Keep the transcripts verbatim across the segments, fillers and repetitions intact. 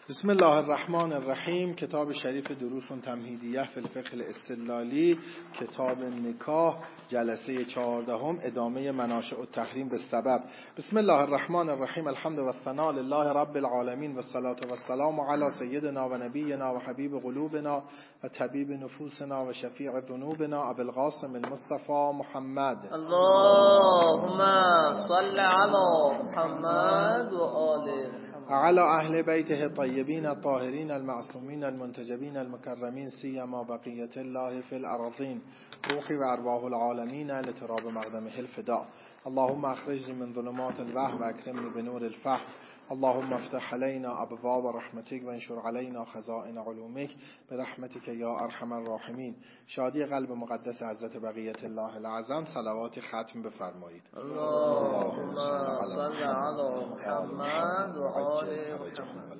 بسم الله الرحمن الرحیم. کتاب شریف دروس تمهیدیه فی الفقه الاستدلالی، کتاب نکاح، جلسه چهاردهم، ادامه مناشئ التحریم بالسبب. بسم الله الرحمن الرحیم. الحمد و الثناء لله رب العالمین و الصلاة و السلام علی سیدنا و نبینا و حبیب قلوبنا و طبیب نفوسنا و شفیع ذنوبنا ابو القاسم المصطفى محمد. اللهم صل علی محمد و آل على اهل بیته الطیبین الطاهرین المعصومین المنتجبین المکرمین سیما بقیة الله فی الارضین روحی و ارواح العالمین لتراب مقدمه الفداء. اللهم اخرجني من ظلمات الوهم واكرمني بنور الفهم. اللهم افتح علينا ابواب رحمتك وانشر علينا خزائن علومك برحمتك یا ارحم الراحمین. شادی قلب مقدس حضرت بقیة الله العظم. صلوات ختم بفرمایید. اللهم صل علی محمد و آل محمد.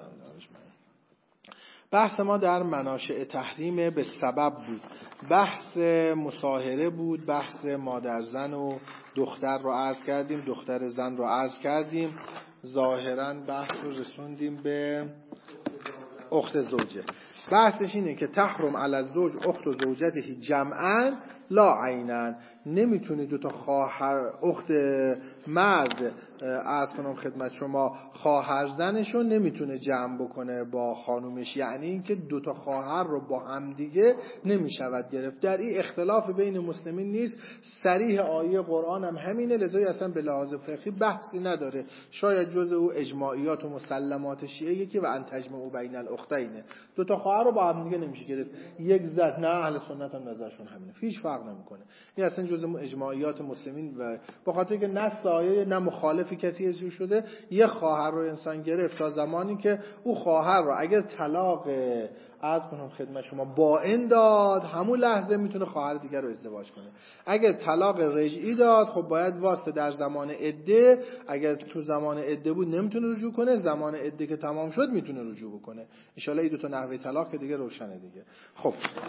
بحث ما در مناشئ تحریم به سبب بود. بحث مصاهره بود، بحث مادر زن و دختر رو عرض کردیم، دختر زن رو عرض کردیم. ظاهراً بحث رو رسوندیم به اخت زوجه. بحثش اینه که تحرم علی الزوج اخت و زوجته جمعاً لا عیناً. نمیتونی دو تا خواهر اخت مرد عرض کنم خدمت شما خواهر زنشو نمیتونه جمع بکنه با خانومش، یعنی اینکه دو تا خواهر رو با هم دیگه نمیشود گرفت. در این اختلاف بین مسلمین نیست، صریح آیه قرآن هم همینه، لذا اصلا به لحاظ فقهی بحثی نداره. شاید جزء او اجماعیات و مسلمات شیعه یکی و ان تجمعوا بین الاختین، دو تا خواهر رو با هم دیگه نمیشه گرفت. یک زد نه، اهل سنت هم نظرشون همینه، هیچ فرق نمیکنه. این اصلا جزء اجماعیات مسلمین و به خاطر که نص آیه نه مخالفی کسی ازو شده. یه خواهر رو انسان گرفت تا زمانی که او خواهر رو اگر طلاق از کنم خدمت شما باین داد، همون لحظه میتونه خواهر دیگر رو ازدواج کنه. اگر طلاق رجعی داد، خب باید واسه در زمان عده، اگر تو زمان عده بود نمیتونه رجوع کنه، زمان عده که تمام شد میتونه رجوع بکنه. ان شاء الله این دو تا نحوه طلاق که دیگه روشنه دیگه. خب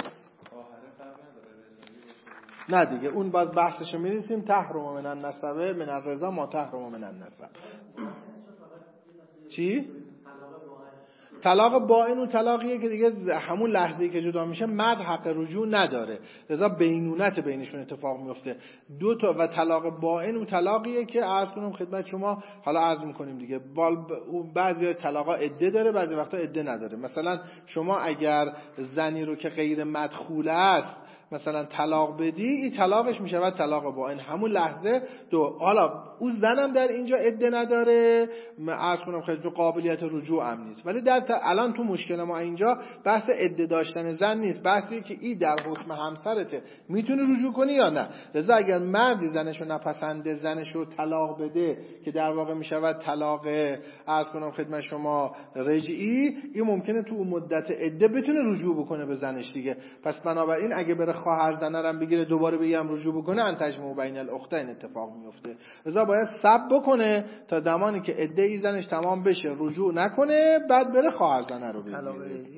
نه دیگه اون باز بحثشو می‌رسیم. تحرم من النسبه من الرضا ما تحرم من النسب. چی؟ طلاق باین و طلاقیه که دیگه همون لحظه‌ای که جدا میشه مرد حق رجوع نداره، لذا بینونت بینشون اتفاق میفته. دو تا و طلاق باین و طلاقیه که عرض کنم خدمت شما، حالا عرض میکنیم دیگه، بعضی طلاقا عده داره، بعضی وقتا عده نداره. مثلا شما اگر زنی رو که غیر مدخوله است مثلا طلاق بدی، این طلاقش میشود طلاق باین همون لحظه. دو حالا اون زنم در اینجا عده نداره، عرض کنم خیلی قابلیت رجوع هم نیست. ولی در الان تو مشکل ما اینجا بحث عده داشتن زن نیست، بحثی که این در حکم همسرته، میتونه رجوع کنی یا نه. لذا اگر مردی زنشو نپسنده زنشو طلاق بده که در واقع میشود طلاق عرض کنم خدمت شما رجعی، این ممکنه تو مدت عده بتونه رجوع بکنه به زنش دیگه. پس بنابراین اگه بره خواهر زنه رو بگیره دوباره بگم رجوع بکنه، ان تجمعوا بین الاختین اتفاق میفته. لذا باید صبر بکنه تا زمانی که عده ای زنش تمام بشه رجوع نکنه، بعد بره خواهر زنه رو بگیره.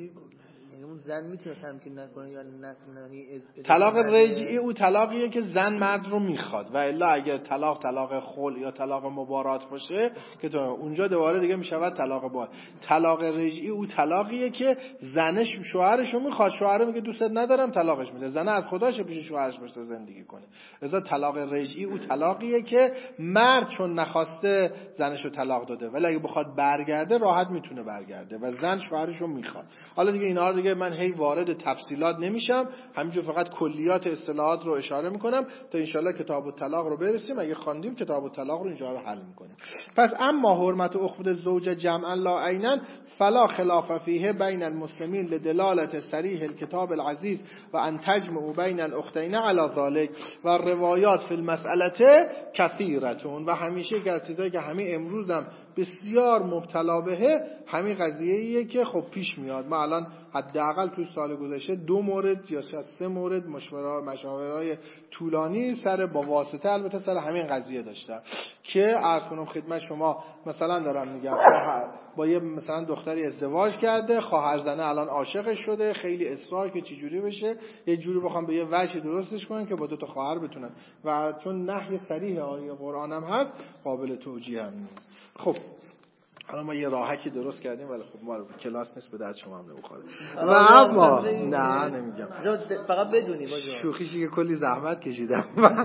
اون زن میتونه تمکین نکنه یا نکنه؟ طلاق رجعی او طلاقیه که زن مرد رو میخواد، و الا اگر طلاق طلاق خلع یا طلاق مبارات باشه که تو اونجا دوباره دیگه میشود طلاق باید. طلاق رجعی او طلاقیه که زنش شوهرش رو میخواد، شوهر میگه دوستت ندارم طلاقش میده، زن از خودش پیش شوهرش باشه زندگی کنه. لذا طلاق رجعی او طلاقیه که مرد چون نخواسته زنش رو طلاق داده، ولی اگه بخواد برگرده راحت میتونه برگرده و زن شوهرش رو میخواد. حالا دیگه اینا رو دیگه من هی وارد تفصیلات نمیشم، همینجور فقط کلیات اصطلاحات رو اشاره میکنم تا انشالله کتاب الطلاق رو برسیم. اگه خواندیم کتاب الطلاق رو اینجا رو حل میکنیم. پس اما حرمت اخت زوجه جمعا لا عینا فلا خلاف فیه بین المسلمین لدلالت صریح الكتاب العزیز و ان تجمعوا بین الاختین علی ذلك و روایات فی المسئله کثیرتون. و همیشه که از چیزایی که همین امروز هم بسیار مبتلا بهه همین قضیه‌ایه که خب پیش میاد. ما الان حداقل توی سال گذشته دو مورد یا سه مورد مشاوره مشاورهای طولانی سر با واسطه البته سر همین قضیه داشتم که عرض کنم خدمت شما. مثلا دارم میگم با یه مثلا دختری ازدواج کرده، خواهر زنه الان عاشقش شده، خیلی اصرار که چه جوری بشه، یه جوری بخوام به یه وجه درستش کنن که با دو تا خواهر بتونن، و چون نهی صریح آیه قرآن هم هست قابل توجیه هم نیست. خب حالا ما یه راهکی درست کردیم ولی خب ما کلاس نیست به درد شما هم نمیخوره. و اما نه نمیگم فقط بدونی با شوخیشی که کلی زحمت کشیدم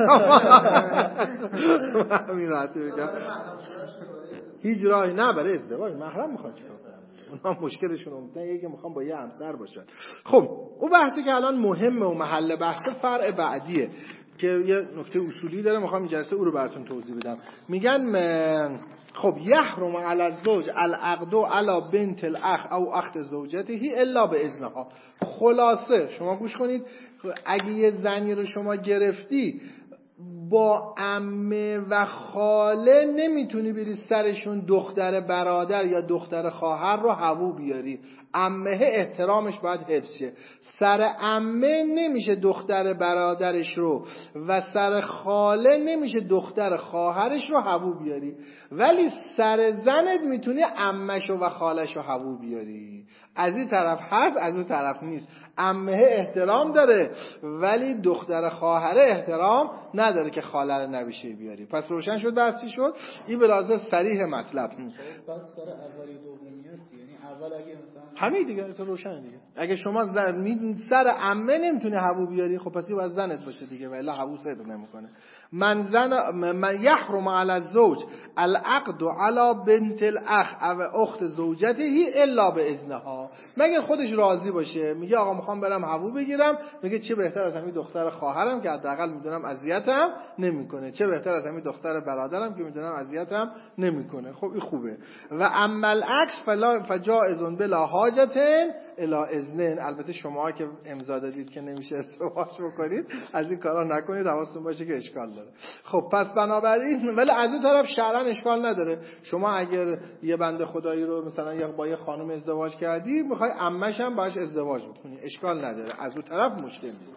همین راحتی بگم هیچ راهی نه برای ازدواج محرم میخوان چیکار کنن اونا مشکلشون اون یکی میخوان با یه همسر باشن. خب اون بحثی که الان مهمه و محل بحث فرع بعدیه که یه نکته اصولی داره میخوام این جلسه او رو براتون توضیح بدم. میگن خب یحرم علی الزوج العقد علی بنت الاخ او اخت زوجته الا باذنها. خلاصه شما گوش کنید، اگه یه زنی رو شما گرفتی با عمه و خاله نمیتونی بری سرشون دختر برادر یا دختر خواهر رو هوو بیاری. عمه احترامش باید حفظ شه. سر عمه نمیشه دختر برادرش رو و سر خاله نمیشه دختر خواهرش رو هوو بیاری، ولی سر زنت میتونی عمه‌ش و خالش رو هوو بیاری. از این طرف هست از اون طرف نیست. عمه احترام داره ولی دختر خواهره احترام نداره که خاله رو نبیشه بیاری. پس روشن شد بحثی شد. این به لحاظ صریح مطلب. پس سر اولی دومی است، یعنی اول اگه مثلا همین دیگه اصلا روشن دیگه. اگه شما زن سر عمه نمیتونه هوو بیاری خب پس این باید زنت باشه دیگه و الا هوو صدر نمیکنه. من زن من یحرم علی الزوج العقد علی بنت الاخ او اخت زوجته الا باذنها. مگر خودش راضی باشه، میگه آقا میخوام برم هوو بگیرم، میگه چه بهتر از همین دختر خواهرم که حداقل میدونم اذیتم نمیکنه، چه بهتر از همین دختر برادرم که میدونم اذیتم نمیکنه. خب این خوبه. و اما العکس فلا فجائز بلا حاجت الی اذن. البته شما که امضا دادید که نمیشه ازدواج بکنید از این کارا نکنید، حواستون باشه که اشکال داره. خب پس بنابراین ولی از اون طرف شرعاً اشکال نداره. شما اگر یه بنده خدایی رو مثلا یا با یه خانم ازدواج کردی میخوای عمه‌ش هم باهاش ازدواج بکنی اشکال نداره، از اون طرف مشکل نیست.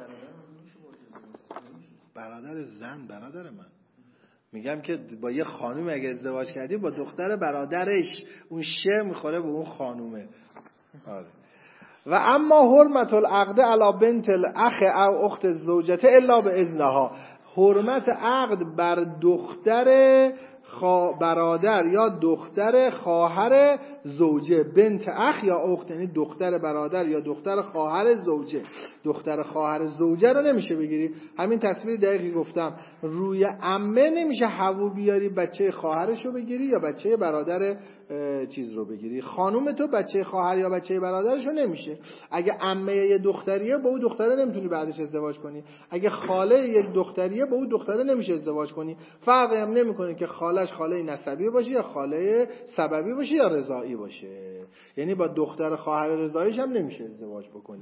برادر زن برادر من میگم که با یه خانم اگه ازدواج کردی با دختر برادرش اون شه میخوره به اون خانومه. آره. و اما حرمت العقد علی بنت الاخ او اخت زوجته الا باذنها. حرمت عقد بر دختر برادر یا دختر خواهر زوجه. بنت اخ یا اخت یعنی دختر برادر یا دختر خواهر زوجه. دختر خواهر زوجه رو نمیشه بگیری. همین تصویر دقیقی گفتم. روی عمه نمیشه هوو بیاری بچه خواهرش رو بگیری یا بچه برادر چیز رو بگیری. خانوم تو بچه خواهر یا بچه برادرش رو نمیشه. اگه عمه یه دختریه با اون دختره نمیتونی بعدش ازدواج کنی. اگه خاله یک دختریه با اون دختره نمیشه ازدواج کنی. فرقی هم نمیکنه که خالش خاله نسبی باشه یا خاله سببی باشه یا رضاعی باشه. یعنی با دختر خواهر رضاعیش هم نمیشه ازدواج بکنی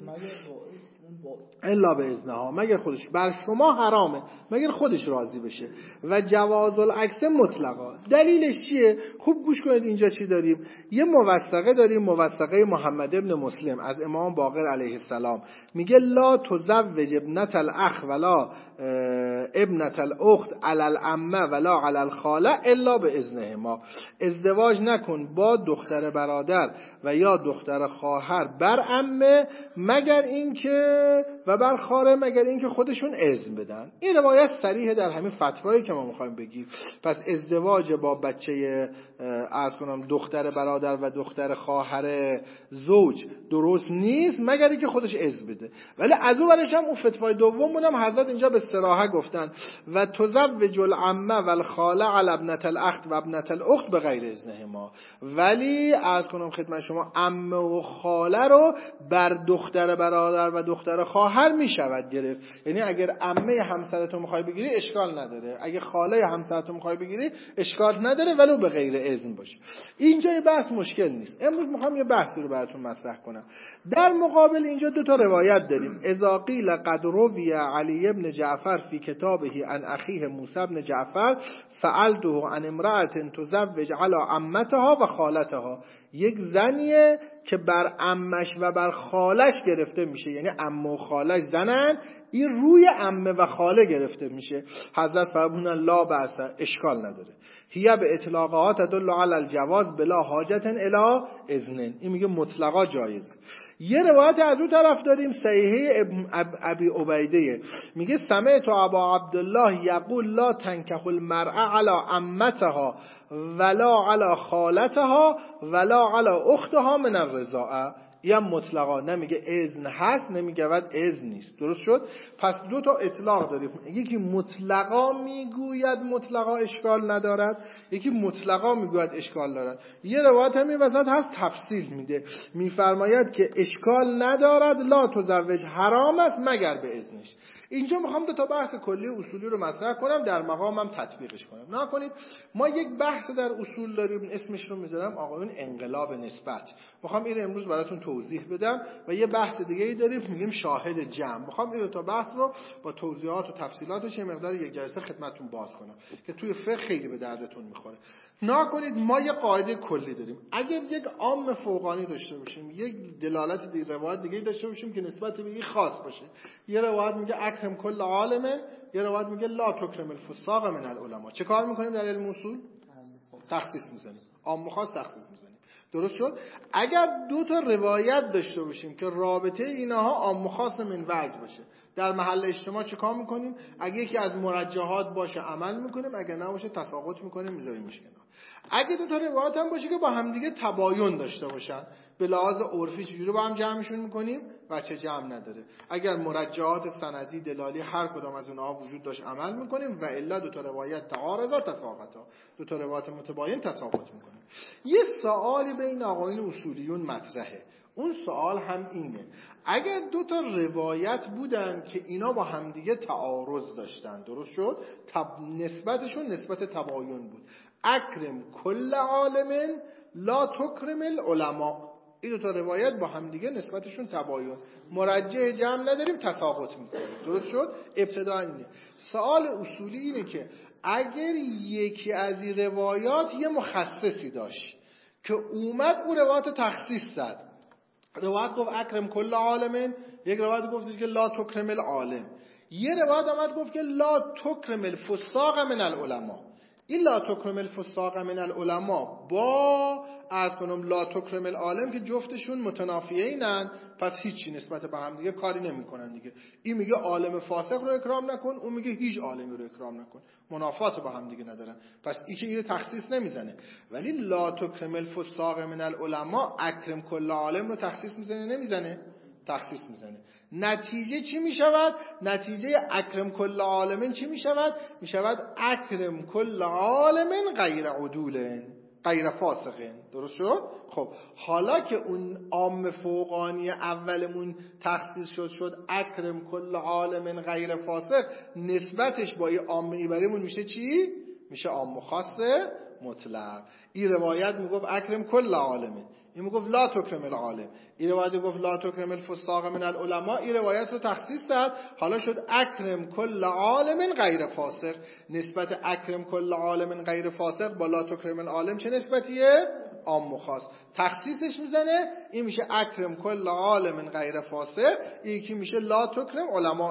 الا به اذنها. مگر خودش بر شما حرامه مگر خودش راضی بشه. و جواز العکس مطلقا. دلیلش چیه؟ خوب گوش کنید. اینجا چی داریم؟ یه موثقه داریم، موثقه محمد ابن مسلم از امام باقر علیه السلام. میگه لا تزوج ابنت الاخ ولا ابنت الاخت علی العمه ولا علی الخاله الا باذنهما. ازدواج نکن با دختر برادر و یا دختر خواهر بر عمه مگر اینکه و بر خاله مگر اینکه خودشون اذن بدن. این روایت صریحه در همین فتوایی که ما میخوایم بگیم. پس ازدواج با بچه عرض کنم دختر برادر و دختر خواهر زوج درست نیست مگر اینکه خودش اذن بده. ولی از اون ورش هم اون فتوای دوم بودم حضرت اینجا به صراحت گفتن و تزوج العمه و الخاله علی ابنت الاخت و ابنت الاخت به غیر اذنهما. ولی عرض کنم خدمت شما عمه و خاله رو بر دختر برادر و دختر خواهر میشود گرفت. یعنی اگر عمه همسرتو میخوای بگیری اشکال نداره، اگه خاله همسرتو میخوای بگیری اشکال نداره ولی به غیر اذن باشه. اینجا یه بحث مشکل نیست. امروز میخوام یه بحثی رو براتون مطرح کنم. در مقابل اینجا دو تا روایت داریم. اذا قیل قد روی علی ابن جعفر فی کتابه عن اخیه موسی ابن جعفر سألته عن امرأة تزوج على عمتها و خالتها. یک زنیه که بر عمش و بر خالش گرفته میشه، یعنی عمه و خالش زنن، این روی عمه و خاله گرفته میشه. حضرت فرمودن لا بأس، اشکال نداره. هی به اطلاقها تدل علی الجواز بلا حاجت الی اذن. این میگه مطلقا جایزه. یه روایت از اون طرف داریم صحیحه ابی عبیده، میگه سمعت ابا عبدالله یقول لا تنکح المرأة علی عمتها ولا علی خالتها ولا علی اختها من الرضاعه. این مطلقا نمیگه اذن هست، نمیگه بعد اذن نیست. درست شد؟ پس دو تا اطلاق داریم، یکی مطلقا میگوید مطلقا اشکال ندارد، یکی مطلقا میگوید اشکال دارد. یه روایت هم این وسط هست تفصیل میده، میفرماید که اشکال ندارد لا تزوج، حرام است مگر به اذنش. اینجا میخوام دو تا بحث کلی اصولی رو مطرح کنم، در مقامم تطبیقش کنم. نه کنید ما یک بحث در اصول داریم، اسمش رو میذارم آقایون انقلاب نسبت. میخوام این امروز براتون توضیح بدم. و یه بحث دیگه ای داریم میگیم شاهد جمع. میخوام این دو تا بحث رو با توضیحات و تفصیلاتش یه مقدار یک جلسه خدمتتون باز کنم که توی فقه خیلی به دردتون میخوره. نه کنید ما یه قاعده کلی داریم. اگر یک عام فوقانی داشته باشیم، یک دلالت دیگه روایت دیگه داشته باشیم که نسبت به این خاص باشه، یه روایت میگه اکرم کل عالمه، یه روایت میگه لا تکرم الفساق من العلماء، چه کار میکنیم در علم اصول؟ تخصیص میزنیم. عام و خاص تخصیص میزنیم. درست شد؟ اگر دو تا روایت داشته باشیم که رابطه اینها عام و خاص من وجه باشه، در محل اجتماع چه کار میکنیم؟ اگه یکی از مرجحات باشه عمل میکنیم، اگه نباشه تساقط میکنیم میذاریمش کنار. اگه دو تا روایت هم باشه که با همدیگه تباین داشته باشن، به لحاظ عرفی چجوری با هم جمعشون میکنیم؟ بچه جمع نداره. اگر مرجحات سندی دلالی هر کدام از اونها وجود داشت عمل میکنیم، و الا دو تا روایت تعارضا تساقطا، دو تا روایت متباین تساقط میکنیم. یه سوالی بین آقایون اصولیون مطرحه. اون سوال هم اینه: اگر دو تا روایت بودن که اینا با همدیگه تعارض داشتن، درست شد؟ تب... نسبتشون نسبت تباین بود. اکرم کل عالم لا تکرم العلماء. این دو تا روایت با همدیگه نسبتشون تباین، مرجح جمع نداریم، تساقط میکنیم. درست شد؟ ابتدا اینه. سوال اصولی اینه که اگر یکی از این روایات یه مخصصی داشت که اومد اون روایت تخصیص زد، روایت گفت اکرم کل عالمین، یک روایت گفت که لا تکرم العالم، یه روایت آمد گفت که لا تکرم الفساق من العلماء. این لا تکرم الفساق من العلماء با از کنم لا تکرم العالم که جفتشون متنافیینن، پس هیچی نسبت به هم دیگه کاری نمیکنن دیگه. این میگه عالم فاسق رو اکرام نکن، اون میگه هیچ عالمی رو اکرام نکن، منافات با هم دیگه ندارن، پس این که اینو تخصیص نمیزنه. ولی لا تکرم الفساق من العلماء اکرم کل عالم رو تخصیص میزنه نمیزنه؟ تخصیص میزنه. نتیجه چی میشود؟ نتیجه اکرم کل عالمین چی میشود؟ میشود اکرم کل عالمین غیر عدولن غیر فاسقین. درست شد؟ خب حالا که اون عام فوقانی اولمون تخصیص شد شد اکرم کل عالمین غیر فاسق، نسبتش با این عام ایبریمون میشه چی؟ میشه عام خاص مطلق. این روایت میگفت اکرم کل عالمین، این میگفت لا تکرم العالم. این روایت گفت لا تکرم الفساق من العلماء، این روایت رو تخصیص داد، حالا شد اکرم کل عالم غیر فاسق. نسبت اکرم کل عالم غیر فاسق با لا تکرم العالم چه نسبتیه؟ عام و خاص. تخصیصش میزنه، این میشه اکرم کل عالم غیر فاسق، این یکی میشه لا تکرم علماء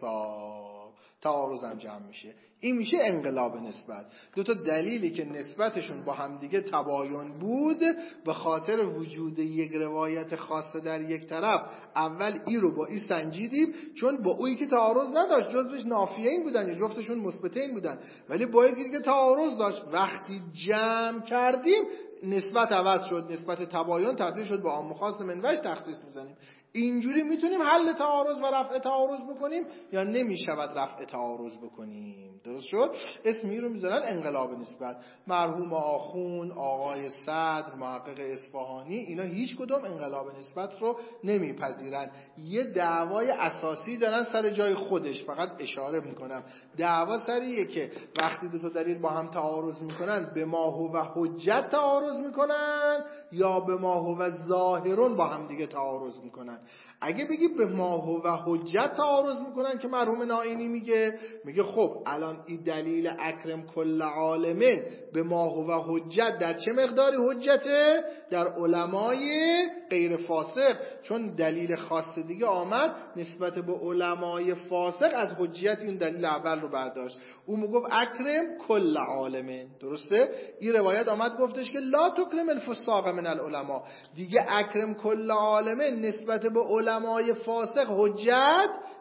الفساق. تعارضم جمع میشه. این میشه انقلاب نسبت. دو تا دلیلی که نسبتشون با همدیگه تباین بود، به خاطر وجود یک روایت خاصه در یک طرف، اول این رو با این سنجیدیم، چون با اویی که تعارض نداشت، جزوش نافیین بودن یا جفتشون مثبتین بودن، ولی با یکی که تعارض داشت، وقتی جمع کردیم نسبت عوض شد، نسبت تباین تبدیل شد با عام خاص من وجه تخصیص میزنیم. اینجوری میتونیم حل تعارض و رفع تعارض بکنیم یا نمیشود رفع تعارض بکنیم. درست شد؟ اسمی رو میذارن انقلاب نسبت. مرحوم آخون، آقای صدر، محقق اصفهانی، اینا هیچ کدوم انقلاب نسبت رو نمیپذیرن. یه دعوای اساسی دارن سر جای خودش، فقط اشاره میکنم. دعوا سریه که وقتی دو تا دلیل با هم تعارض میکنن، به ما هو و حجت تعارض میکنن یا به ما هو و ظاهرون با هم دیگه تعارض میکنن. اگه بگی به ما هو و حجت تعارض میکنن که مرحوم نائینی میگه میگه خب الان این دلیل اکرم کل عالمین به ما هو و حجت در چه مقداری حجته؟ در علمای غیر فاسق، چون دلیل خاص دیگه آمد نسبت به علمای فاسق از حجت این دلیل اول رو برداشت. اون میگفت اکرم کل عالمین. درسته؟ این روایت آمد گفتش که لا تکرم الفساق من العلماء، دیگه اکرم کل عالمین نسبت به علمای فاسق حجت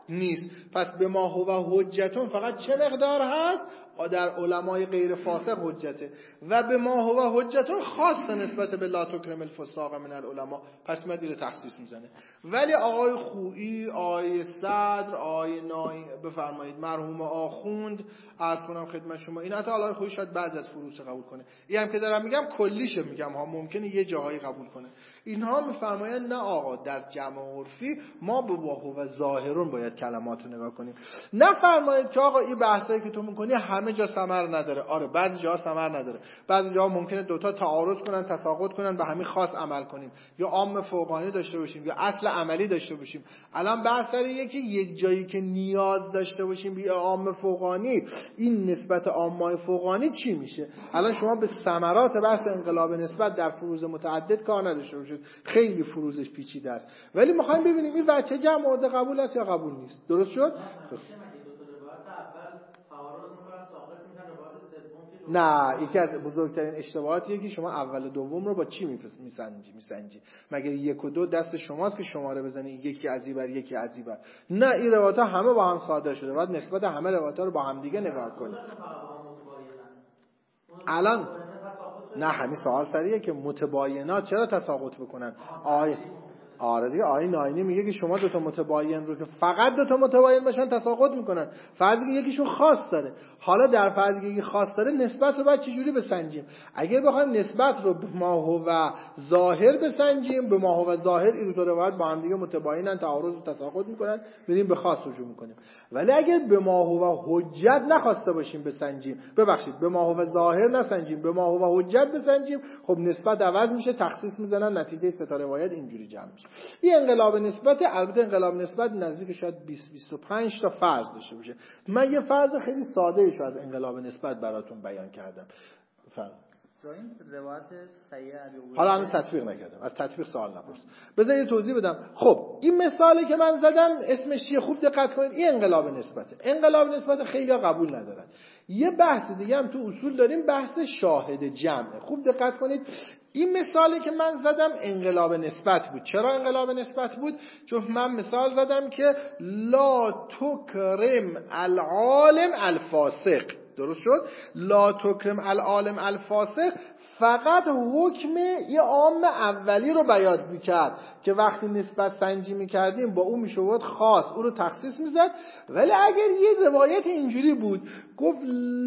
نیست. پس به ما هو حجتون فقط چه مقدار هست؟ در علمای غیر فاسق حجته و به ما هو حجتون خاص نسبت به لا تکرم الفساق من العلماء. پس مدیر تخصیص میزنه. ولی آقای خویی، آقای صدر، آقای نایی بفرمایید مرحوم آخوند، عرض کنم خدمت شما این حتی آقای خویی شاید بعض از فروس قبول کنه، این هم که دارم میگم کلیشه میگم ها، ممکنه یه جاهایی قبول کنه. اینها میفرمایند نه آقا در جمع عرفی ما به واهو و ظاهرون باید کلمات رو نگاه کنیم. نفرمایید که آقا این بحثایی که تو میکنی همه جا ثمر نداره. آره بعضی جاها ثمر نداره، بعضی جاها ممکنه دوتا تعارض کنن، تساقط کنن، به همین خاص عمل کنیم یا عام فوقانی داشته باشیم یا اصل عملی داشته باشیم. الان بحث سر یکی یک جایی که نیاز داشته باشیم به عام فوقانی، این نسبت عامای فوقانی چی میشه؟ الان شما به ثمرات بحث انقلاب نسبت در فروض متعدد کار نداشته باشید، خیلی فروضش پیچیده است، ولی میخوایم ببینیم این بچه جمع مورد قبول است یا قبول نیست. درست شد؟ نه، یکی از بزرگترین اشتباهاتیه که شما اول دوم رو با چی میسنجی میسنجی مگه یک و دو دست شماست که شماره بزنی یکی عزیبر یکی عزیبر؟ نه، این روایت‌ها همه با هم صادر شده، باید نسبت همه روایت‌ها رو با هم دیگه نگاه کنید. الان نه، همین سوال سریه که متباینات چرا تساقط بکنن؟ آیه آره دیگه، آیه ناینی میگه که شما دو تا متباین رو که فقط دو تا متباین باشن تساقط میکنن، فرضی که یکیشون خاص داره. حالا در فرضی که یکی خاص داره نسبت رو باید چجوری بسنجیم؟ اگر بخوایم نسبت رو به ما هو ظاهر بسنجیم، به ما هو ظاهر این دو تا روایت با هم دیگه متباینن، تعارض و تساقط میکنن، میریم به خاص رجوع میکنیم. ولی اگر به ما هو حجت نخواسته باشیم بسنجیم، ببخشید به ما هو ظاهر نسنجیم، به ما هو حجت بسنجیم، خب نسبت عوض میشه، تخصیص میزنن، نتیجه سه تا روایت اینجوری جمع میشه. این انقلاب نسبت، البته انقلاب نسبت نزدیک شاید بیست بیست و پنج تا فرض داشته باشه. من یه فرض خیلی ساده ایشو از انقلاب نسبت براتون بیان کردم. فرض این روایت صحیح حالا هنوز تطبیق نکردم، از تطبیق سوال نپرس. بذار یه توضیح بدم. خب این مثالی که من زدم اسمش چیه؟ خوب دقت کنید. این انقلاب نسبته. انقلاب نسبت خیلی قبول ندارن. یه بحث دیگه هم تو اصول داریم، بحث شاهد جمعه. خوب دقت کنید. این مثالی که من زدم انقلاب نسبت بود. چرا انقلاب نسبت بود؟ چون من مثال زدم که لا تکرم العالم الفاسق. درست شد؟ لا تکرم العالم الفاسق فقط حکم یه عام اولی رو بیان میکرد که وقتی نسبت سنجی میکردیم با اون میشود خاص، اون رو تخصیص میزد. ولی اگر یه روایت اینجوری بود گفت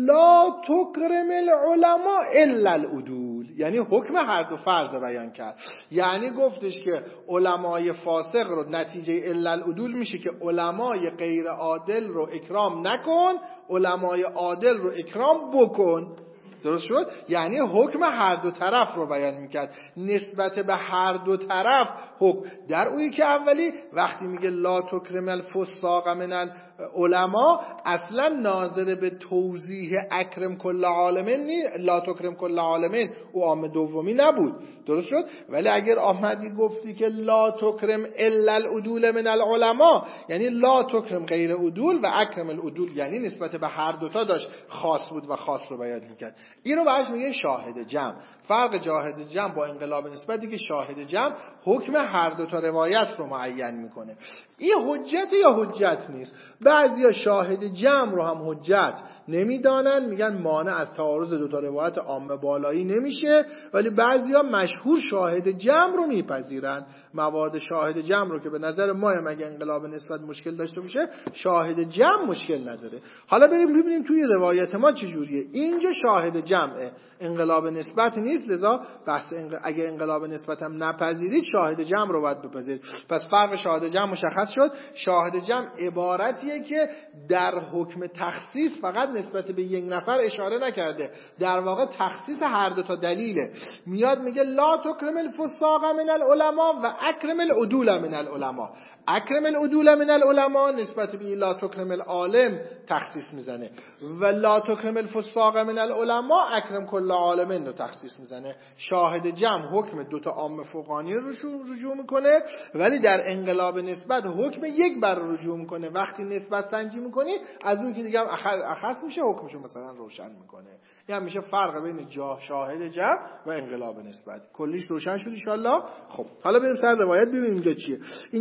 لا تکرم العلماء الا العدول، یعنی حکم هر دو فرض بیان کرد، یعنی گفتش که علمای فاسق رو نتیجه الا العدول میشه که علمای غیر عادل رو اکرام نکن، علمای عادل رو اکرام بکن. درست شد؟ یعنی حکم هر دو طرف رو بیان میکرد، نسبت به هر دو طرف حکم. در اویی که اولی وقتی میگه لا تکرم الفساق من العلماء اصلا ناظر به توضیح اکرم کل عالمین نی، لا تکرم کل عالمین او عام دومی نبود. درست شد؟ ولی اگر آمدی گفتی که لا تکرم الا العدول من العلماء، یعنی لا تکرم غیر عدول و اکرم العدول، یعنی نسبت به هر دوتا داشت خاص بود و خاص رو بیان میکرد. این رو بهش میگه شاهد جمع. فرق شاهد جمع با انقلاب نسبتی که شاهد جمع حکم هر دو تا روایت رو معین میکنه. این حجت یا حجت نیست. بعضیا شاهد جمع رو هم حجت نمیدانن، میگن مانع از تعارض دو تا روایت عامه بالایی نمیشه، ولی بعضیا مشهور شاهد جمع رو میپذیرن. موارد شاهد جمع رو که به نظر ما هم اگه انقلاب نسبت مشکل داشته باشه، شاهد جمع مشکل نداره. حالا بریم ببینیم توی روایت ما چجوریه. اینجا شاهد جمعه، انقلاب نسبت نیست، لذا بحث انق... اگه انقلاب نسبت هم نپذیرید شاهد جمع رو باید بپذیرید. پس فرق شاهد جمع مشخص شد. شاهد جمع عبارتیه که در حکم تخصیص فقط نسبت به یک نفر اشاره نکرده، در واقع تخصیص هر دو تا دلیله. میاد میگه لا تکرم الفساق من العلماء و اکرم العدول من العلماء. اکرم العدول من العلماء نسبت به لا تکرم العالم تخصیص میزنه و لا تکرم الفساق من العلماء اکرم کل عالمین رو تخصیص میزنه. شاهد جمع حکم دوتا عام فوقانی رو رجوع میکنه، ولی در انقلاب نسبت حکم یک بر رجوع میکنه. وقتی نسبت سنجی میکنی از اون که دیگه اخص میشه حکمشو مثلا روشن میکنه. یعنی میشه فرق بین جا شاهد جمع و انقلاب نسبت. کلیش روشن شد ان شاء الله. خب حالا بریم سر روایت ببینیم اینجا چیه. اینجا دو تا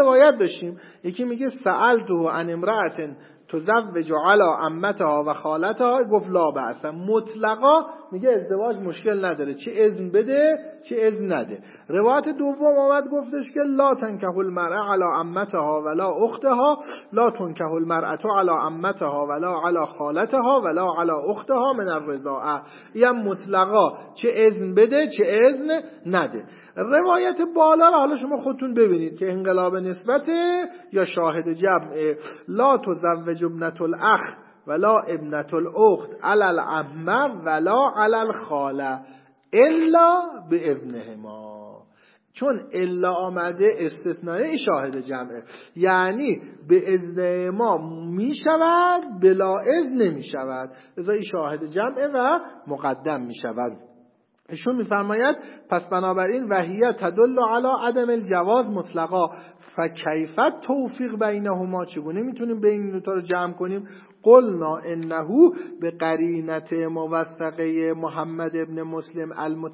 روایت داشتیم، یکی میگه سألته عن امرأة تزوج علی عمتها و خالتها، گفت لا بأس. مطلقا میگه ازدواج مشکل نداره، چه اذن بده چه اذن نده. روایت دوم آمد گفتش که لا تنکح المرأة علی عمتها ولا اختها، لا تنکح المرأة علی عمتها ولا علی خالتها ولا علی اختها من الرضاعه. این مطلقا چه اذن بده چه اذن نده. روایت بالا را حالا شما خودتون ببینید که انقلاب نسبته یا شاهد جمع. لا تزوج ابنة الاخ ولا ابنة الاخت علی العمه ولا علی الخاله الا باذنهما. چون الا آمده استثنایی شاهد جمعه، یعنی به اذن ما می شود بلا اذن نمی شود، لذا این شاهد جمعه و مقدم می شود. ایشون میفرماید پس بنابراین وحیه تدل علی عدم الجواز مطلقا، فکیفت توفیق بینهما، چگونه میتونیم بین این دو تا رو جمع کنیم؟ قلنا انه به قرینت موثقه محمد ابن مسلم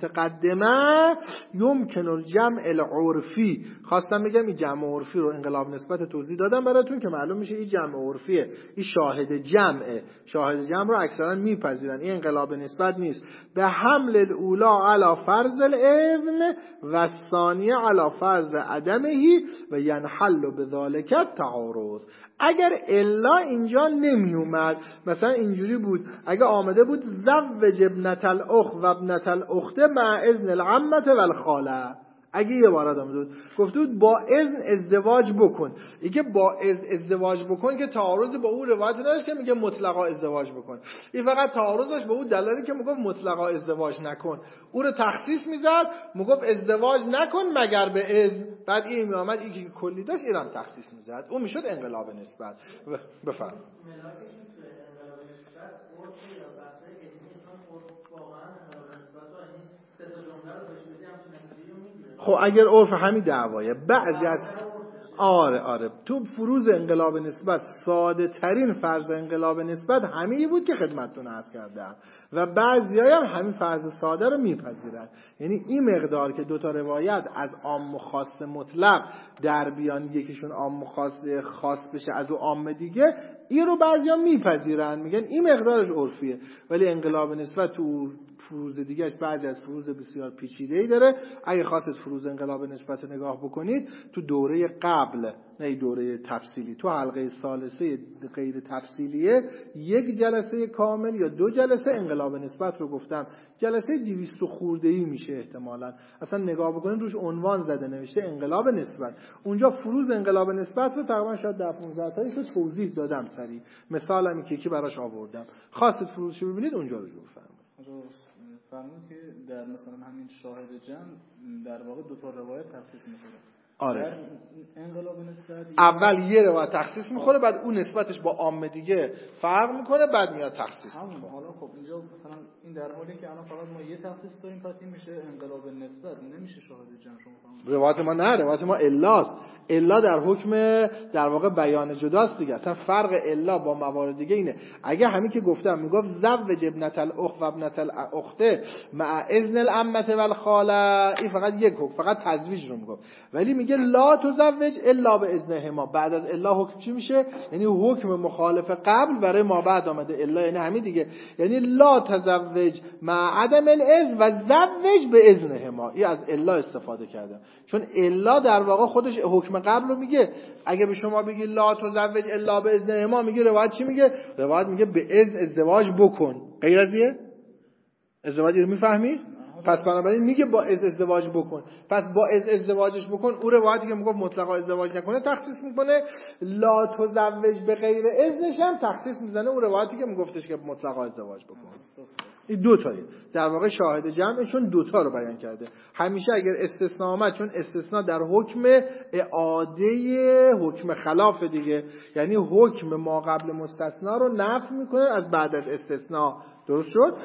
المتقدمه یمکن الجمع العرفی. خواستم بگم این جمع عرفی رو انقلاب نسبت توضیح دادم براتون که معلوم میشه این جمع عرفیه، این شاهد جمعه. شاهد جمع رو اکثرا میپذیرن، این انقلاب نسبت نیست. به حمل الاولا علی فرض الاذن و الثانیه علی فرض عدمه و ینحل بذلک التعارض. اگر الا اینجا نمی اومد، مثلا اینجوری بود اگه آمده بود زوج ابنة الاخ و ابنة الاخت مع اذن العمه و الخاله، اگه یه بار آمده بود گفته بود با اذن ازدواج بکن، اینکه با اذن ازدواج بکن که تعارض با اون روایت نداشت که میگه مطلقا ازدواج بکن، این فقط تعارض داشت با اون دلالی که میگفت مطلقا ازدواج نکن، او رو تخصیص میزد، میگفت ازدواج نکن مگر به اذن. بعد این میامد این که کلی داشت ایران تخصیص میزد، اون میشد انقلاب نسبت. بفرم خب اگر عرف همین دعوایه بعضی از آره آره تو فروض انقلاب نسبت ساده ترین فرض انقلاب نسبت همین بود که خدمتتون عرض کردم و بعضی‌ها هم همین فرض ساده رو میپذیرن. یعنی این مقدار که دو تا روایت از عام و خاص مطلق در بیان، یکیشون عام و خاص خاص بشه از او عام دیگه، این رو بعضی‌ها میپذیرن، میگن این مقدارش عرفیه. ولی انقلاب نسبت تو فروض دیگهش بعضی از فروض بسیار پیچیده‌ای داره. اگه خواستید فروض انقلاب نسبت نگاه بکنید تو دوره قبل، نه دوره تفصیلی، تو حلقه ثالثه غیر تفصیلیه یک جلسه کامل یا دو جلسه انقلاب نسبت رو گفتم. جلسه دویست خورده‌ای میشه احتمالاً، اصلا نگاه بکنید روش عنوان زده نوشته انقلاب نسبت. اونجا فروض انقلاب نسبت رو تقریبا شاید ده پانزده تایش رو توضیح دادم سریع، مثال هم که کی براش آوردم. خواستید فروضش رو ببینید اونجا رو جور فرمایید. فرمود که در مثلا همین شاهد جمع در واقع دو تا روایت تخصیص می‌خوره. آره. انقلاب نسبت اول یه روایت تخصیص می‌خوره، بعد اون نسبتش با عامه دیگه فرق می‌کنه، بعد میاد تخصیص می‌خوره. حالا خب اینجا مثلا این در حالی که الان فقط ما یه تخصیص داریم، پس این میشه انقلاب نسبت، نمیشه شاهد جمع. شما فهمید روایت ما نه، روایت ما الاست. الا در حکم در واقع بیان جداست دیگه. اصلا فرق الا با موارد دیگه اینه. اگه همین که گفتم میگفت زوج ابنة الاخ و ابنة الاخت مع اذن العمه و الخاله، این فقط یک حکم، فقط تزویج رو میگفت. ولی میگه لا تزوج الا باذنهما. بعد از الا حکم چی میشه؟ یعنی حکم مخالف قبل برای ما بعد آمده الا، یعنی همین دیگه، یعنی لا تزوج مع عدم الاذن و زوج باذنهما. این از الا استفاده کرده، چون الا در واقع خودش حکم قبل رو میگه. اگه به شما بگی لا تزوج الا باذنهما، میگه روایت چی میگه؟ روایت میگه به اذن ازدواج بکن. غیر از اینه ازدواج رو میفهمی؟ پس بنابراین میگه با از ازدواج بکن. پس با از ازدواجش بکن، اون روایتی که میگه مطلقا ازدواج نکنه تخصیص میکنه. لا تزوج به غیر اذنش هم تخصیص میزنه اون روایتی که میگفتش که مطلقا ازدواج بکن. این دو تایی در واقع شاهد جمع، چون دو تا رو بیان کرده. همیشه اگر استثناء آمد، چون استثناء در حکم اعاده حکم خلاف دیگه، یعنی حکم ما قبل مستثنا رو نفی میکنه از بعد از استثناء. درست شد؟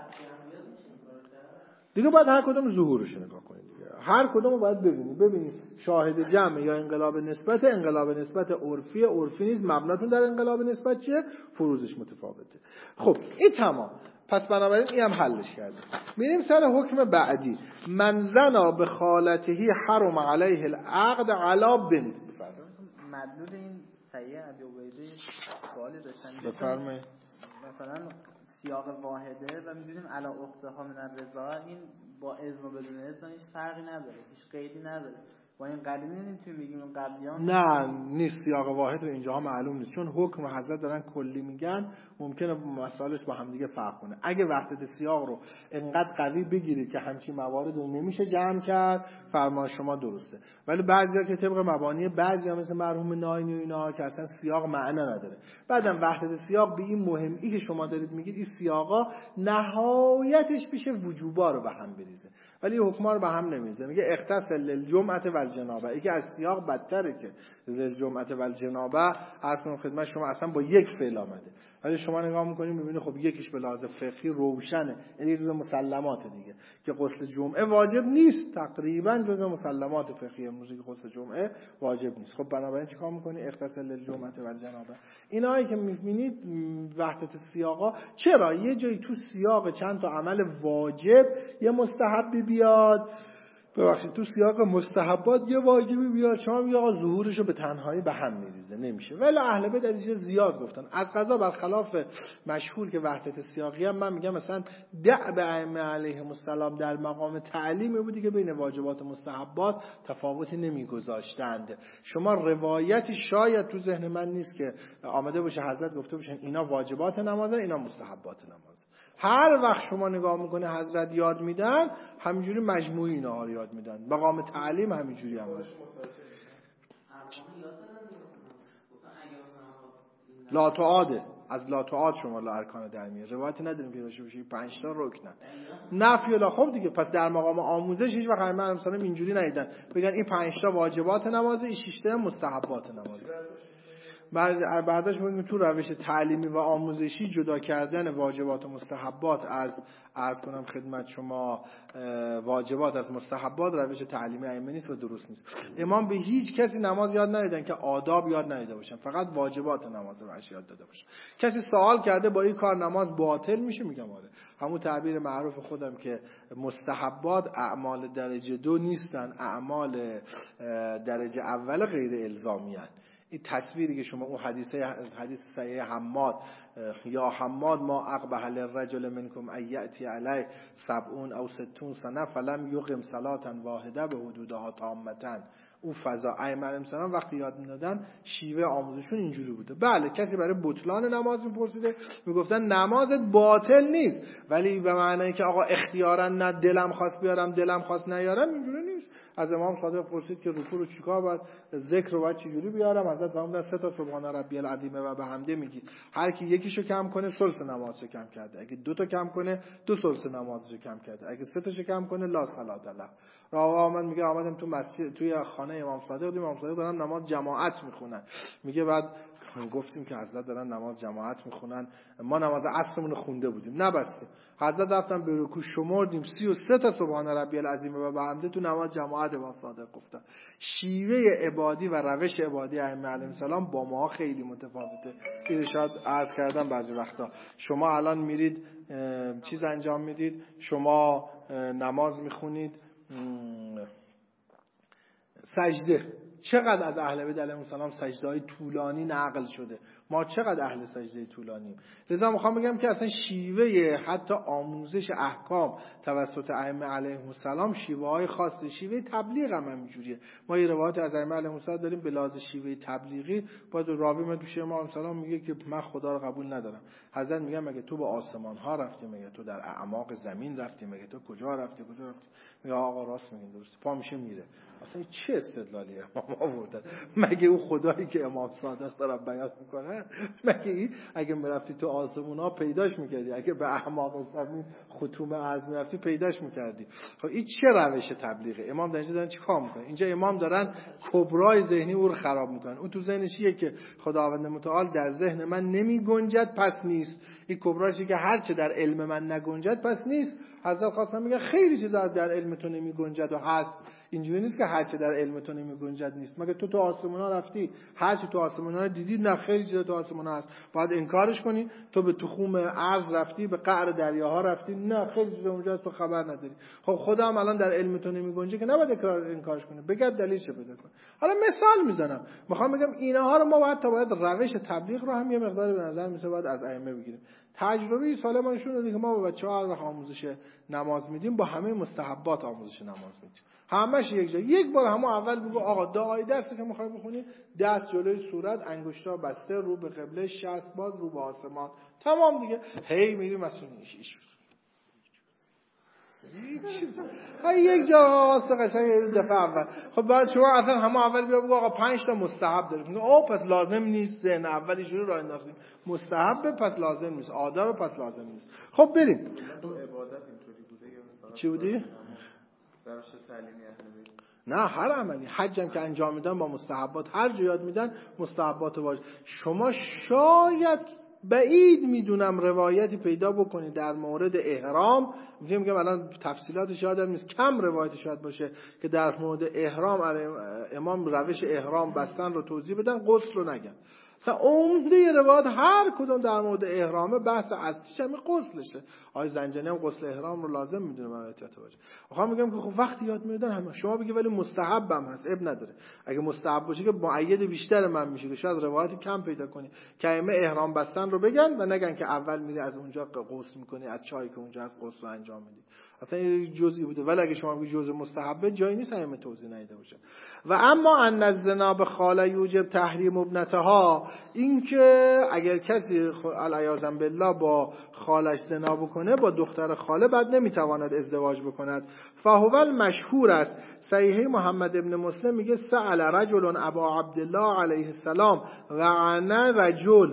دیگه باید هر کدوم ظهورش نگاه کنید دیگه. هر کدوم رو باید ببینید. ببینید شاهد جمع یا انقلاب نسبت، انقلاب نسبت عرفی، عرفی نیست. مبناتون در انقلاب نسبت چیه؟ فروضش متفاوته. خب این تمام. پس بنابراین این هم حلش کرده. میریم سر حکم بعدی. من زنا به خالته حرم علیه العقد علی بنت. بفرمایید. مدلول این سیه ابی عبیده سوالی داشتن. بفرمایید. مثلا سیاق واحده و میدونیم علا اختها من الرضا، این با اذن و بدون اذن هیچ فرقی نداره، هیچ قیدی نداره. با این قدیمی نمیتونیم بگیم این قبلیان نه نیست، سیاق واحد رو اینجاها معلوم نیست، چون حکم و حضرت دارن کلی میگن، ممکنه مسائلش با هم دیگه فرق کنه. اگه وحدت سیاق رو انقدر قوی بگیرید که همچین موارد رو نمیشه جمع کرد، فرمان شما درسته. ولی بعضیا که طبق مبانی بعضیا مثل مرحوم ناینی و اینا که اصلا سیاق معنا نداره، بعدم وحدت سیاق به این مهمی که شما دارید میگید این سیاقا نهایتش میشه وجوبا رو به هم بریزه، ولی حکما رو به هم نمیزه. میگه اختص للجمعه والجنابه، این که از سیاق بدتره که للجمعه والجنابه اصلا خدمت شما اصلا با یک فعل آمده، ولی شما نگاه میکنید میبینید خب یکیش به لحاظ فقهی روشنه، این جزء مسلمات دیگه که غسل جمعه واجب نیست، تقریبا جزء مسلمات فقهی امروزی که غسل جمعه واجب نیست. خب بنابراین چیکار میکنی؟ اختص للجمعه والجنابه. اینایی که میبینید وحدت سیاقا، چرا یه جایی تو سیاق چند تا عمل واجب یه مستحبی بیاد، ببخشید تو سیاق مستحبات یه واجبی بیاد، شما میگه آقا ظهورشو به تنهایی به هم میریزه، نمیشه. ولی اهل بیت از این زیاد گفتن، از قضا برخلاف مشهور که وحدت سیاقی هم من میگم مثلا دعب ائمه علیهم السلام در مقام تعلیم بودی که بین واجبات و مستحبات تفاوتی نمیگذاشتند. شما روایتی شاید تو ذهن من نیست که آمده باشه حضرت گفته باشن اینا واجبات نمازه اینا مستحبات نمازه. هر وقت شما نگاه میکنه حضرت یاد میدن همینجوری مجموعی اینا رو یاد میدن، مقام تعلیم همینجوری هم هست. لا تعاده، از لا تعاد شما لا ارکان در میاد، روایتی نداریم که باشه بشه پنج تا رکنن نفی ولا. خب دیگه پس در مقام آموزش هیچ وقت ائمه مثلا اینجوری نیدن بگن این پنج تا واجبات نمازه این شش تا مستحبات نمازه. بعد بعدش میگیم تو روش تعلیمی و آموزشی جدا کردن واجبات و مستحبات از از کنم خدمت شما واجبات از مستحبات روش تعلیمی ائمه نیست و درست نیست. امام به هیچ کسی نماز یاد ندادن که آداب یاد نداده باشن، فقط واجبات نماز رو بهش یاد داده باشن. کسی سوال کرده با این کار نماز باطل میشه، میگم آره، همون تعبیر معروف خودم که مستحبات اعمال درجه دو نیستن، اعمال درجه اول غیر الزامی هستند. این تصویری که شما اون حدیثه حدیث صحیح حماد یا حماد ما اقبح للرجل منکم ان یاتی علی سبعون او ستون سنه فلم یقم صلاتا واحده به حدودها تامتا، اون فضا ائمه السلام وقتی یاد میدادن شیوه آموزشون اینجوری بوده. بله کسی برای بطلان نماز میپرسیده میگفتن نمازت باطل نیست، ولی به معنی که آقا اختیارا نه دلم خواست بیارم دلم خواست نیارم اینجوری نیست. از امام صادق پرسید که رکوع رو چیکار باید، ذکر رو باید چجوری بیارم؟ حضرت فرمودن سه تا سبحان ربی العظیم و بحمده میگی، هر کی یکیشو کم کنه ثلث نمازشو کم کرده، اگه دو تا کم کنه دو ثلث نمازشو کم کرده، اگه سه تاشو کم کنه لا صلات له. راوی آمد میگه آمدم تو مسجد توی خانه امام صادق دیدم امام صادق دارن نماز جماعت میخونن، میگه بعد گفتیم که حضرت دارن نماز جماعت میخونن، ما نماز عصرمون رو خونده بودیم نبستیم، حضرت رفتم به رکوع شمردیم سی و سه تا سبحان ربی العظیم و بحمده تو نماز جماعت امام صادق گفتن. شیوه عبادی و روش عبادی ائمه علیهم السلام با ما خیلی متفاوته. این شاید عرض کردم بعضی وقتا شما الان میرید چیز انجام میدید، شما نماز میخونید سجده، چقدر از اهل بیت علیهم السلام سجده‌های طولانی نقل شده، ما چقدر اهل سجده طولانیم. لذا میخوام بگم که اصلا شیوه حتی آموزش احکام توسط ائمه علیهم السلام شیوه‌های خاصه، شیوه تبلیغ هم همینجوریه. ما این روایت از ائمه علیهم السلام داریم به لحاظ شیوه تبلیغی، بعد راوی من تو شیعه امام السلام میگه که من خدا رو قبول ندارم. حضرت میگه مگه تو به آسمان ها رفتی، مگه تو در اعماق زمین رفتی، مگه تو کجا رفتی کجا رفتی؟ میگه آقا راست میگین درست، پا میشه میره. اصلا چه استدلالیه امام آوردن؟ مگه اون خدایی که امام صادق داره بیان میکنه، مگه این اگه میرفتی تو آسمون ها پیداش میکردی، اگه به اعماق زمین ختوم ارض میرفتی پیداش میکردی؟ خب این چه روش تبلیغه؟ امام در اینجا دارن چی کار میکنن؟ اینجا امام دارن کبرای ذهنی او رو خراب میکنن. اون تو ذهنش چیه که خداوند متعال در ذهن من نمی گنجد پس نیست، این کبرایشه که هرچه در علم من نگنجد پس نیست. حضرت خواستن میگن خیلی چیزا در علم تو نمی گنجد و هست. اینجوری نیست که هر چی در علم تو نمی گنجد نیست. مگه تو تو آسمونا رفتی هر چی تو آسمونا دیدی؟ نه، خیلی چیزا تو آسمونا هست. باید انکارش کنی. تو به تخوم ارض رفتی، به قعر دریاها رفتی، نه، خیلی چیزا اونجا هست تو خبر نداری. خب خدا هم الان در علم تو نمی گنجه که نباید اقرار انکارش کنی. بگرد دلیلش پیدا کن. حالا مثال میزنم. میخوام بگم اینها رو ما باید تا باید روش تبلیغ رو هم یه مقداری به نظر میسه باید از ائمه بگیریم. تجربه سالم نشون داده که ما به بچه‌ها هر وقت آموزش نماز میدیم با همه مستحبات آموزش نماز میدیم. همش یک جا. یک بار همون اول بگو آقا دعای درسی که میخوای بخونی، دست جلوی صورت، انگشتا بسته، رو به قبله، شست باز، رو به آسمان. تمام دیگه. هی میریم مسئول میشی. هی یک جا واسه قشنگ یه دفعه اول. خب بعد شما اصلا همون اول بیا بگو آقا پنج تا مستحب داره. میگه او پس لازم نیست. ذهن اول اینجوری راه انداختیم. مستحب پس لازم نیست. آداب پس لازم نیست. خب بریم. عبادت اینطوری بوده یا چی بودی؟ روش تعلیمی اهل؟ نه، هر عملی حجم که انجام میدن با مستحبات، هر جا یاد میدن مستحبات واجب. شما شاید بعید میدونم روایتی پیدا بکنید در مورد احرام، میگم میگم الان تفصیلاتش یادم نیست، کم روایتی شاید باشه که در مورد احرام امام روش احرام بستن رو توضیح بدن، غسل رو نگن. مثلا عمده روایت هر کدوم در مورد احرامه، بحث اصلیش همین غسلشه. آقای زنجانی هم غسل احرام رو لازم میدونه برای احتیاط واجب. میخوام بگم که خب وقتی یاد میدن همه شما بگی ولی مستحبم هست، اب نداره. اگه مستحب باشه که مؤید بیشتر من میشه که شاید روایت کم پیدا کنی که ائمه احرام بستن رو بگن و نگن که اول میری از اونجا غسل میکنی، از چایی که اونجا از غسل انجام میدی. اصلا این جزئی بوده. ولی اگه شما بگی جزء مستحبه، جایی نیست ائمه توضیح ندیده باشه. و اما ان الزنا بخاله یوجب تحریم ابنتها، این که اگر کسی علیاذ بالله با خالش زنا بکنه، با دختر خاله بعد نمیتواند ازدواج بکند. فهو المشهور است. صحیح محمد ابن مسلم میگه سأل رجل ابا عبدالله علیه السلام و انا رجل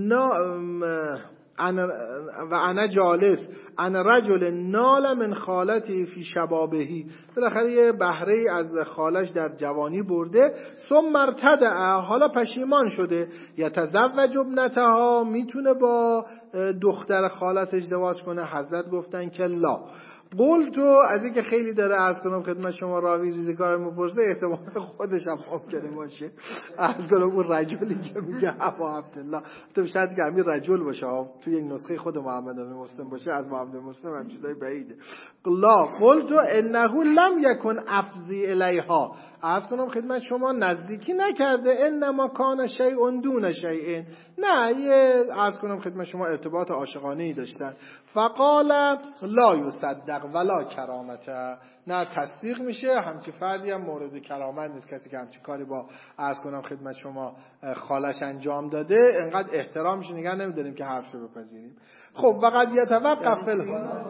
انا و انا جالس انا رجل نال من خالتی فی شبابهی، بالاخره یه بهره از خالش در جوانی برده، ثم ارتدع، حالا پشیمان شده، یتزوج ابنتها، میتونه با دختر خالش ازدواج کنه. حضرت گفتن که لا. قلتو، از اینکه خیلی داره عرض کنم خدمت شما راوی زیزگار میپرسه، احتمال خودش هم ممکنه باشه. عرض کنم اون رجلی که میگه ابا عبدالله، تو شاید که همین رجل باشه، تو یک نسخه خود محمد بن مسلم باشه، از محمد بن مسلم هم چیزای بعیده. لا قلتو انه لم یکن افضی الیها، عرض کنم خدمت شما نزدیکی نکرده، انما کان شیء دون شیء، نه یه عرض کنم خدمت شما ارتباط عاشقانه‌ای داشتن. فقال لا یصدق ولا کرامت، نه تصدیق میشه، همچی فردی هم مورد کرامت نیست، کسی که همچی کاری با عرض کنم خدمت شما خالش انجام داده، انقدر احترامش نگه نمیداریم که حرفشو بپذیریم. خب وقد یتوقف فل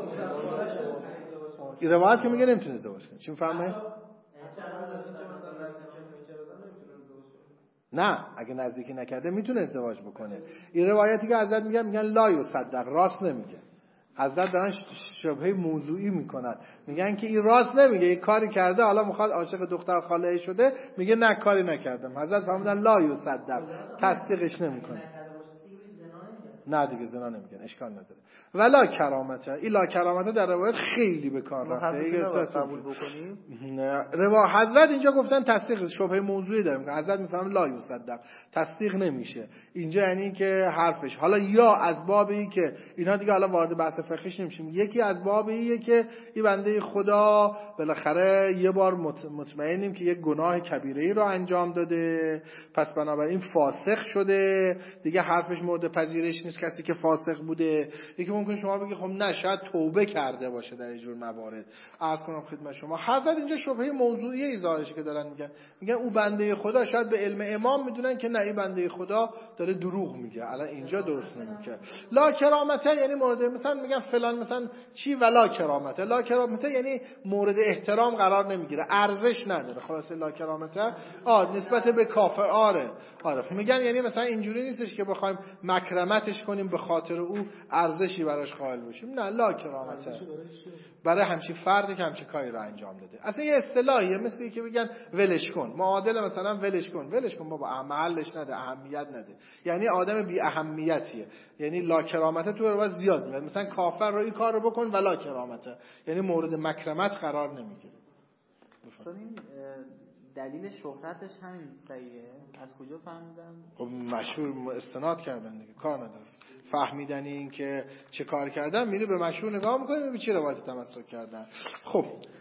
این روایت که میگه نمیتونه ازدواج کنه، چی میفهمه؟ نه، اگه نزدیکی نکرده میتونه ازدواج بکنه. این روایتی که حضرت میگن میگن لا یصدق، راست نمیگه. حضرت دارن شبهه موضوعی میکنن، میگن که این راست نمیگه، این کاری کرده، حالا میخواد عاشق دختر خاله شده، میگه نه کاری نکردم. حضرت فرمودن لا یصدق، تصدیقش نمیکنه. نه دیگه زنا نمیگن، اشکال نداره. ولا کرامته، این لا کرامته در روایت خیلی به کار رفته. اگه قبول بکنیم نه، روایت حضرت اینجا گفتن تصدیق، شبهه موضوعی داریم که حضرت میفهمن لا یصدق، تصدیق نمیشه. اینجا یعنی که حرفش، حالا یا از بابی که اینا دیگه حالا وارد بحث فقهیش نمیشیم، یکی از بابیه که این بنده خدا بالاخره یه بار مطمئنیم که یک گناه کبیره‌ای رو انجام داده، پس بنابراین فاسق شده دیگه، حرفش مورد پذیرش نیست کسی که فاسق بوده. یکی ممکن شما بگی خب نه، شاید توبه کرده باشه در این جور موارد. عرض کنم خدمت شما حضرت اینجا شبهه موضوعی ایزارشه که دارن میگن، میگن او بنده خدا شاید به علم امام میدونن که نه، این بنده خدا داره دروغ میگه، الان اینجا درست نمیگه. لا کرامته یعنی مورد، مثلا میگن فلان مثلا چی، ولا کرامته، لا کرامته یعنی مورد احترام قرار نمیگیره، ارزش نداره. خلاص لا کرامته آ نسبت به کافر، آره آره میگن، یعنی مثلا اینجوری نیستش که بخوایم مکرمتش کنیم به خاطر او ارزشی براش قائل باشیم. نه، لا کرامته برای همچین فردی که همچین کاری رو انجام داده. اصلا یه اصطلاحیه، مثل اینکه بگن ولش کن، معادل مثلا ولش کن، ولش کن بابا، محلش نده، اهمیت نده، یعنی آدم بی اهمیتیه. یعنی لا کرامته تو رو زیاد میاد، مثلا کافر رو این کار رو بکن ولا کرامته، یعنی مورد مکرمت قرار نمیگیره. اصلا این دلیل شهرتش همین صحیحه؟ از کجا فهمیدن؟ خب مشهور استناد کردن دیگه، کار نداره. فهمیدن این که چه کار کردن، میره به مشهور نگاه میکنه به چه روایت تمسک کردن. خب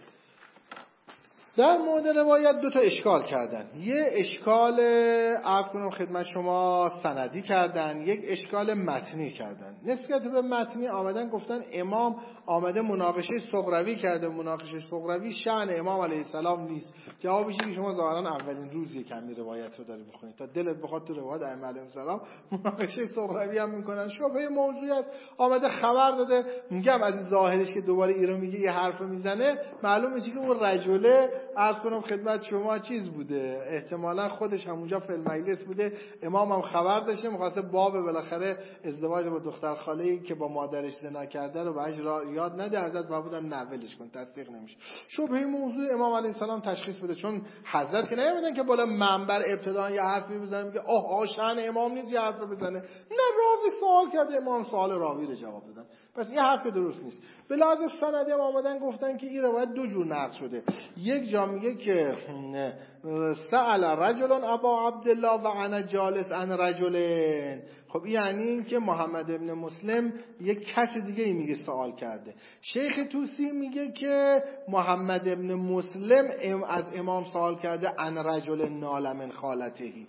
در مورد روایت دو تا اشکال کردن. یه اشکال عرض کنم خدمت شما سندی کردن، یک اشکال متنی کردن. نسبت به متنی آمدن گفتن امام آمده مناقشه صغروی کرده، مناقشه صغروی شأن امام علیه السلام نیست. جوابش اینه که شما ظاهرا اولین روزی کمی روایت رو داری میخونید، تا دلت بخواد تو روایت ائمه علیهم السلام مناقشه صغروی هم میکنن. شبهه موضوعی است، آمده خبر داده. میگم از این ظاهرش که دوباره ایران میگه یه حرف میزنه، معلوم میشه که اون رجله عرض کنم خدمت شما چیز بوده، احتمالا خودش همونجا فی المجلس بوده، امام هم خبر داشته، می‌خواسته باب بالاخره ازدواج با دختر خاله‌ای که با مادرش زنا کرده رو بهش یاد نده، حضرت فرمودن نه ولش کن، تصدیق نمیشه. شبهه موضوع امام علیه السلام تشخیص بده، چون حضرت که نمیدن که بالا منبر ابتدا یه حرفی بزنه میگه آه آه شأن امام نیست یه حرف بزنه، نه راوی سوال کرده، امام سوال راوی رو جواب دادن، پس این حرف درست نیست. به لحاظ سندی هم آمدن گفتن که این روایت دو جور نقل شده. یک جا میگه که سأل رجل ابا عبدالله و انا جالس عن رجلین. خب این یعنی این که محمد ابن مسلم یک کس دیگه ای میگه سوال کرده. شیخ توسی میگه که محمد ابن مسلم از امام سوال کرده عن رجل نال من خالتهی.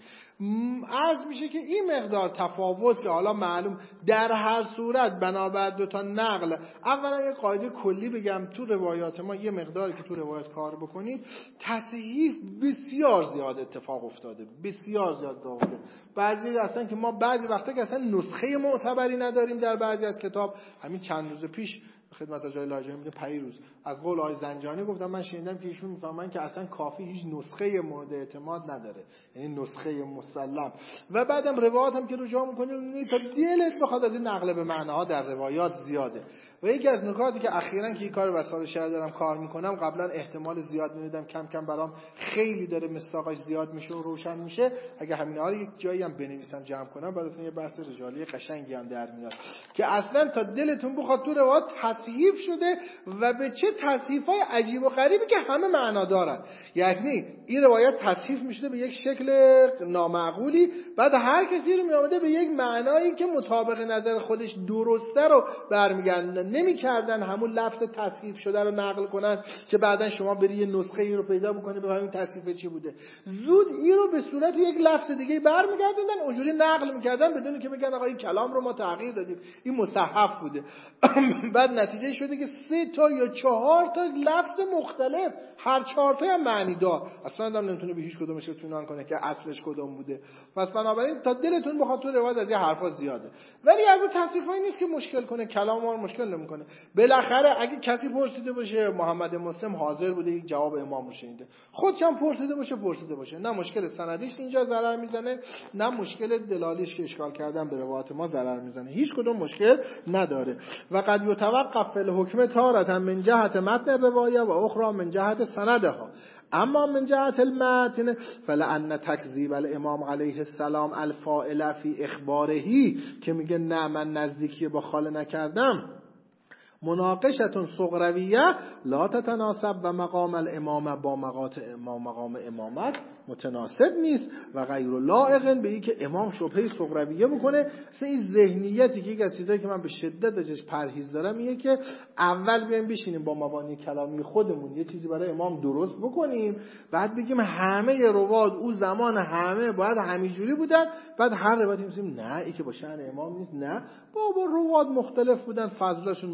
عرض میشه که این مقدار تفاوت که حالا معلوم در هر صورت بنابر دو تا نقل، اولا یه قاعده کلی بگم تو روایات ما یه مقداری که تو روایات کار بکنید، تصحیح بسیار زیاد اتفاق افتاده، بسیار زیاد داده. بعضی اصلا که ما بعضی وقتا که اصلا نسخه معتبری نداریم در بعضی از کتاب. همین چند روز پیش خدمت آقای لاجمی میگه پیروز از قول آقای زنجانی گفتم من شنیدم که ایشون میفهمن که اصلا کافی هیچ نسخه مورد اعتماد نداره، یعنی نسخه مسلم. و بعدم روایات هم که رجوع میکنیم تا دلت بخواد از این نقل به معناها در روایات زیاده. و یکی از نکاتی که اخیراً که این کار وسایل شهر دارم کار میکنم، قبلا احتمال زیاد میدادم، کم کم برام خیلی داره مصداقش زیاد میشه و روشن میشه. اگه همین ها رو یک جایی هم بنویسم جمع کنم، بعد اصلا یه بحث رجالی قشنگی هم در میاد که اصلا تا دلتون بخواد تو روایات تصحیف شده و به چه تصحیفای عجیب و غریبی که همه معنا دارن. یعنی این روایت تصحیف میشه به یک شکل نامعقولی، بعد هر کسی رو میآمده به یک معنایی که مطابق نظر خودش درسته رو برمیگردن. نمی‌کردن همون لفظ تصحیف شده رو نقل کنن که بعدن شما بری یه نسخه ای رو پیدا بکنی ببینید تصحیف چی بوده. زود این رو به صورت یک لفظ دیگه برمیگردوندن، اونجوری نقل می‌کردن بدون که بگن آقا این کلام رو ما تغییر دادیم، این مصحف بوده. بعد نتیجه شده که سه تا یا چهار تا لفظ مختلف، هر چهار تا هم معنی دار، اصلا آدم نمیتونه به هیچ کدومش اطمینان کنه که اصلش کدوم بوده. پس بنابراین تا دلتون بخواد تو روایت از این حرفا زیاده، ولی از اون تصحیفایی نیست که مشکل کنه، کلام ما رو مشکل نمیکنه. بالاخره اگه کسی پرسیده باشه محمد مسلم حاضر بوده یک جواب امام رو شنیده، خودش هم پرسیده باشه پرسیده باشه، نه مشکل سندیش اینجا ضرر میزنه، نه مشکل دلالیش که اشکال کردن به روایت ما ضرر میزنه، هیچ کدوم مشکل نداره. و قد یتوقف فی الحکم تارة من جهت متن الروایه و اخرى من جهت سندها. اما من جهت المتن فلأن تکذیب الامام علیه السلام الفاعل فی اخبارهی، که میگه نه من نزدیکی با خاله نکردم، مناقشتون صغرویه لا تتناسب و مقام الامام با مقام امامت متناسب نیست و غیر لائق به این که امام شبهه صغرویه بکنه. اصلا این ذهنیتی که یک از چیزایی که من به شدت ازش پرهیز دارم اینه که اول بیایم بشینیم با مبانی کلامی خودمون یه چیزی برای امام درست بکنیم، بعد بگیم همه رواد او زمان همه باید همینجوری بودن، بعد هر روایتی میگیم نه این که با شأن امام نیست، نه بابا رواد مختلف بودن، فضلشون مختلف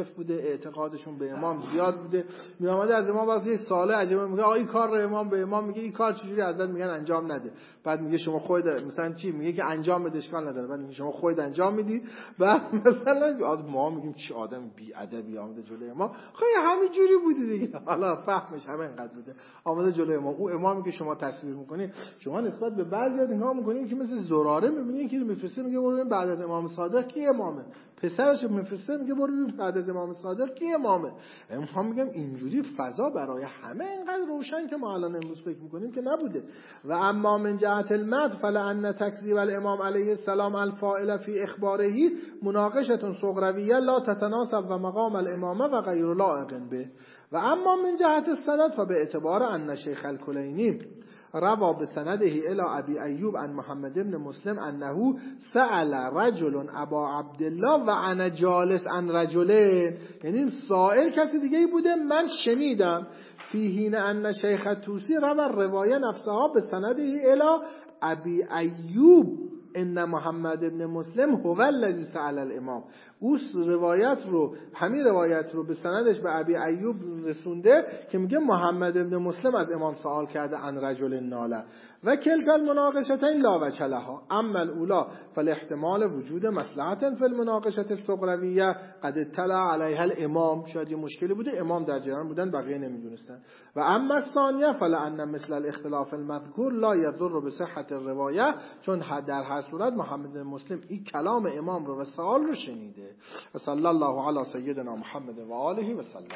مخالف بوده، اعتقادشون به امام زیاد بوده، می اومده از امام واسه ساله عجبه میگه آ این کار رو امام به امام میگه این کار چجوری ازت میگن انجام نده، بعد میگه شما خودت مثلا چی میگه که انجام بده اشکال نداره، بعد میگه شما خودت انجام میدی، بعد مثلا ما میگیم چه آدم بی ادبی اومده جلوی امام، خب همین جوری بوده دیگه، حالا فهمش همین قد بوده اومده جلوی امام. او امامی که شما تصویر میکنید شما نسبت به بعضیا نگاه میکنید که مثل زراره میبینید که میفرسته میگه برو بعد از امام صادق کی امامه، پسرش میفرسته میگه برو بعد از امام صادق کی امامه. امام میگم اینجوری فضا برای همه اینقدر روشن که ما الان امروز فکر میکنیم که نبوده. و اما من جهت المد فلان تکذیب الامام علیه السلام الفاعل فی اخباره مناقشه صغرویه لا تتناسب و مقام الامامه و غیر لائق به. و اما من جهت السند فبه اعتبار ان شیخ الکلینی روا بسنده الى ابي ایوب عن محمد بن مسلم انه سأل رجل ابا عبدالله و انا جالس عن رجلين، یعنی سائل کسی دیگه ای بوده من شنیدم، فیهین ان شیخ الطوسی روا روایه نفسها بسنده الى ابي ایوب ان محمد بن مسلم هو الذی سأل الامام، او روایت رو همین روایت رو به سندش به ابی ایوب رسونده که میگه محمد بن مسلم از امام سوال کرده عن رجل ناله و کلتا المناقشتین لا وجه لها، اما الاولی فالاحتمال وجود مصلحت فی المناقشه الصغرویه قد اطلع علیها الامام، شاید یه مشکلی بوده امام در جریان بودن بقیه نمیدونستن. و اما الثانیه فلان مثل الاختلاف المذکور لا یضر بصحت الروایه، چون در هر صورت محمد بن مسلم این کلام امام رو و سوال رو شنیده. و صلی الله علی سیدنا محمد و آله و سلم.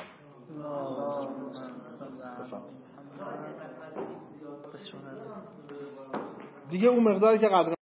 دیگه اون مقداری که قدر